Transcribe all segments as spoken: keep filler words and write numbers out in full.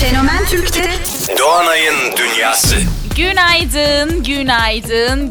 Fenomen Türk'te Doğanay'ın Dünyası. Günaydın, günaydın,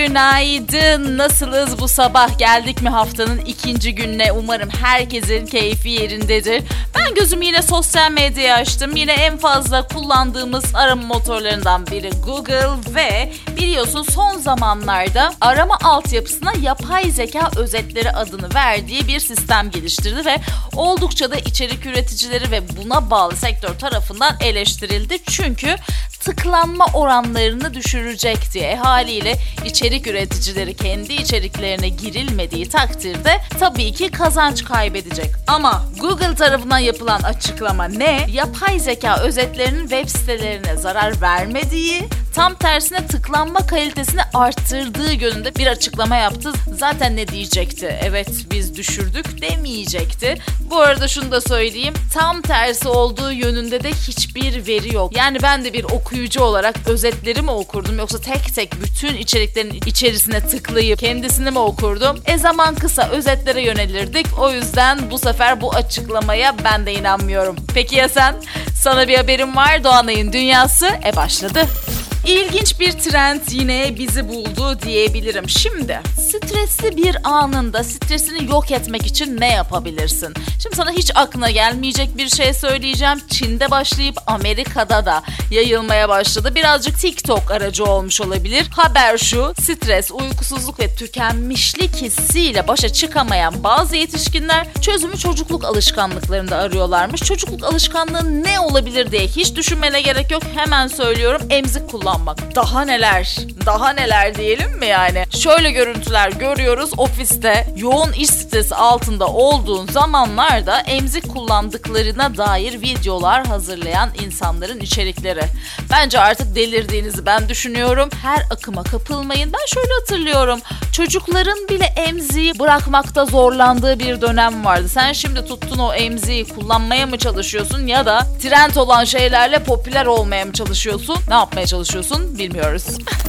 günaydın. Nasılız bu sabah? Geldik mi haftanın ikinci gününe? Umarım herkesin keyfi yerindedir. Ben gözümü yine sosyal medyaya açtım. Yine en fazla kullandığımız arama motorlarından biri Google ve biliyorsun son zamanlarda arama altyapısına yapay zeka özetleri adını verdiği bir sistem geliştirdi ve oldukça da içerik üreticileri ve buna bağlı sektör tarafından eleştirildi. Çünkü tıklanma oranlarını düşürecek diye haliyle içerik üreticileri kendi içeriklerine girilmediği takdirde tabii ki kazanç kaybedecek. Ama Google tarafından yapılan açıklama ne? Yapay zeka özetlerinin web sitelerine zarar vermediği, tam tersine tıklanma kalitesini arttırdığı yönünde bir açıklama yaptı. Zaten ne diyecekti? Evet biz düşürdük demeyecekti. Bu arada şunu da söyleyeyim. Tam tersi olduğu yönünde de hiçbir veri yok. Yani ben de bir okuyucu olarak özetleri mi okurdum yoksa tek tek bütün içeriklerin içerisine tıklayıp kendisini mi okurdum? E zaman kısa özetlere yönelirdik. O yüzden bu sefer bu açıklamaya ben de inanmıyorum. Peki ya sen? Sana bir haberim var. Doğanay'ın Dünyası e başladı. İlginç bir trend yine bizi buldu diyebilirim. Şimdi stresli bir anında stresini yok etmek için ne yapabilirsin? Şimdi sana hiç aklına gelmeyecek bir şey söyleyeceğim. Çin'de başlayıp Amerika'da da yayılmaya başladı. Birazcık TikTok aracı olmuş olabilir. Haber şu: stres, uykusuzluk ve tükenmişlik hissiyle başa çıkamayan bazı yetişkinler çözümü çocukluk alışkanlıklarında arıyorlarmış. Çocukluk alışkanlığı ne olabilir diye hiç düşünmene gerek yok. Hemen söylüyorum: emzik kullanmak. Daha neler, daha neler diyelim mi yani? Şöyle görüntüler görüyoruz. Ofiste yoğun iş stresi altında olduğun zamanlarda emzik kullandıklarına dair videolar hazırlayan insanların içerikleri. Bence artık delirdiğinizi ben düşünüyorum. Her akıma kapılmayın. Ben şöyle hatırlıyorum. Çocukların bile emziği bırakmakta zorlandığı bir dönem vardı. Sen şimdi tuttun o emziği kullanmaya mı çalışıyorsun ya da trend olan şeylerle popüler olmaya mı çalışıyorsun? Ne yapmaya çalışıyorsun? Bilmiyoruz.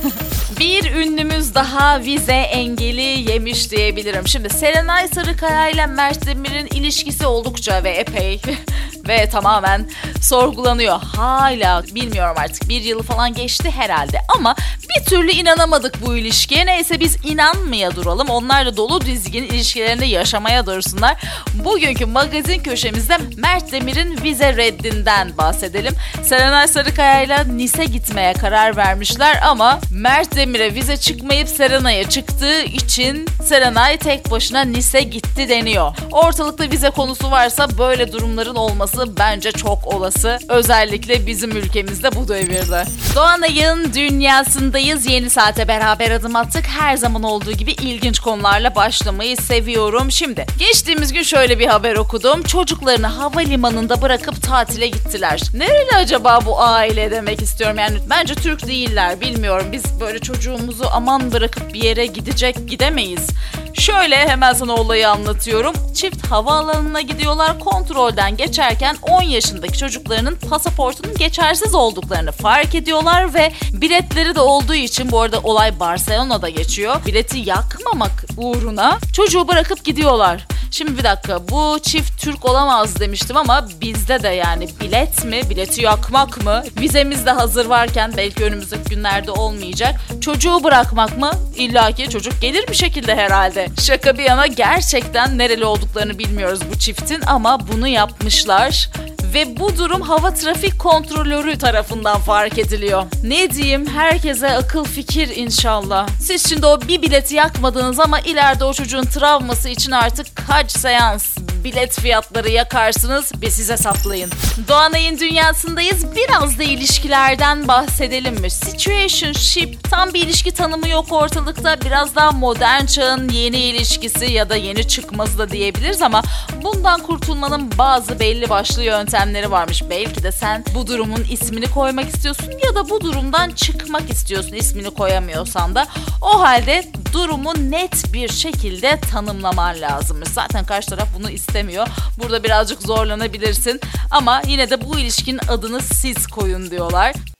Bir ünlümüz daha vize engeli yemiş diyebilirim. Şimdi Serenay Sarıkaya ile Mert Demir'in ilişkisi oldukça ve epey ve tamamen sorgulanıyor. Hala bilmiyorum artık bir yıl falan geçti herhalde ama bir türlü inanamadık bu ilişkiye. Neyse biz inanmaya duralım. Onlar da dolu dizgin ilişkilerini yaşamaya dursunlar. Bugünkü magazin köşemizde Mert Demir'in vize reddinden bahsedelim. Serenay Sarıkaya ile Nice gitmeye karar vermişler ama Mert Demir'e vize çıkmayıp Serenay'a çıktığı için Serenay tek başına Nice gitti deniyor. Ortalıkta vize konusu varsa böyle durumların olması bence çok olası. Özellikle bizim ülkemizde bu devirde. Doğanay'ın Dünyası'ndayız. Yeni saate beraber adım attık. Her zaman olduğu gibi ilginç konularla başlamayı seviyorum. Şimdi geçtiğimiz gün şöyle bir haber okudum. Çocuklarını havalimanında bırakıp tatile gittiler. Nereli acaba bu aile demek istiyorum. Yani bence Türk değiller, bilmiyorum. Biz böyle çocuğumuzu aman bırakıp bir yere gidecek gidemeyiz. Şöyle hemen sana olayı anlatıyorum. Çift havaalanına gidiyorlar. Kontrolden geçerken on yaşındaki çocuklarının pasaportunun geçersiz olduklarını fark ediyorlar ve biletleri de olduğu için, bu arada olay Barcelona'da geçiyor, bileti yakmamak uğruna çocuğu bırakıp gidiyorlar. Şimdi bir dakika, bu çift Türk olamaz demiştim ama bizde de yani bilet mi, bileti yakmak mı, vizemiz de hazır varken belki önümüzdeki günlerde olmayacak, çocuğu bırakmak mı? İlla ki çocuk gelir bir şekilde herhalde. Şaka bir yana gerçekten nereli olduklarını bilmiyoruz bu çiftin ama bunu yapmışlar. Ve bu durum hava trafik kontrolörü tarafından fark ediliyor. Ne diyeyim, herkese akıl fikir inşallah. Siz şimdi o bir bileti yakmadınız ama ileride o çocuğun travması için artık kaç seans bilet fiyatları yakarsınız, bir size saplayın. Doğanay'ın Dünyası'ndayız. Biraz da ilişkilerden bahsedelim mi? Situationship, tam bir ilişki tanımı yok ortalıkta. Biraz daha modern çağın yeni ilişkisi ya da yeni çıkmazı da diyebiliriz ama bundan kurtulmanın bazı belli başlı yöntemleri varmış. Belki de sen bu durumun ismini koymak istiyorsun ya da bu durumdan çıkmak istiyorsun, ismini koyamıyorsan da. O halde durumu net bir şekilde tanımlaman lazımmış. Zaten karşı taraf bunu istemiyor. Burada birazcık zorlanabilirsin ama yine de bu ilişkinin adını siz koyun diyorlar.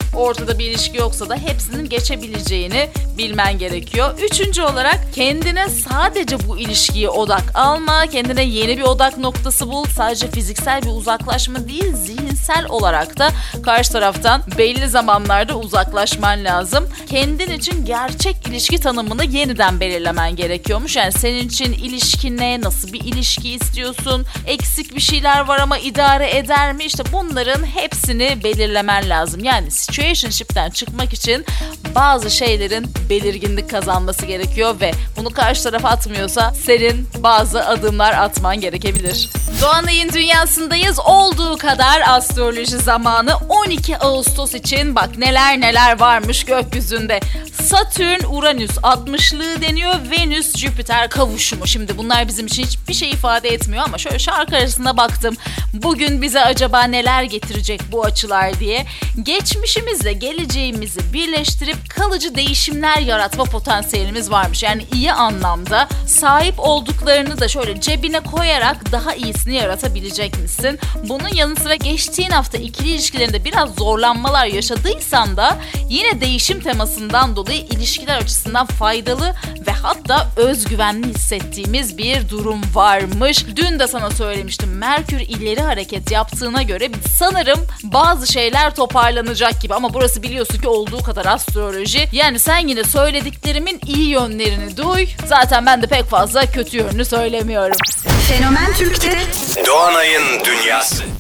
ortada bir ilişki yoksa da hepsinin geçebileceğini bilmen gerekiyor. Üçüncü olarak kendine sadece bu ilişkiye odak alma. Kendine yeni bir odak noktası bul. Sadece fiziksel bir uzaklaşma değil, zihinsel olarak da karşı taraftan belli zamanlarda uzaklaşman lazım. Kendin için gerçek ilişki tanımını yeniden belirlemen gerekiyormuş. Yani senin için ilişki ne? Nasıl bir ilişki istiyorsun? Eksik bir şeyler var ama idare eder mi? İşte bunların hepsini belirlemen lazım. Yani situationship'ten çıkmak için bazı şeylerin belirginlik kazanması gerekiyor ve bunu karşı taraf atmıyorsa senin bazı adımlar atman gerekebilir. Doğanay'ın dünyasındayız. Olduğu kadar astroloji zamanı. on iki Ağustos için bak neler neler varmış gökyüzünde. Satürn Uranüs altmışlığı deniyor. Venüs Jüpiter kavuşumu. Şimdi bunlar bizim için hiçbir şey ifade etmiyor ama şöyle şarkı arasında baktım. Bugün bize acaba neler getirecek bu açılar diye. Geçmişimizle geleceğimizi birleştirip kalıcı değişimler yaratma potansiyelimiz varmış. Yani iyi anlamda sahip olduklarını da şöyle cebine koyarak daha iyisini yaratabilecek misin? Bunun yanı sıra geçtiğin hafta ikili ilişkilerinde biraz zorlanmalar yaşadıysan da yine değişim temasından dolayı ilişkiler açısından faydalı ve hatta özgüvenli hissettiğimiz bir durum varmış. Dün de sana söylemiştim. Merkür ileri hareket yaptığına göre sanırım bazı şeyler toparlanacak gibi ama burası biliyorsun ki olduğu kadar astroloji. Yani sen yine söylediklerimin iyi yönlerini duy. Zaten ben de pek fazla kötü yönünü söylemiyorum. Fenomen Türk'te Doğanay'ın dünyası.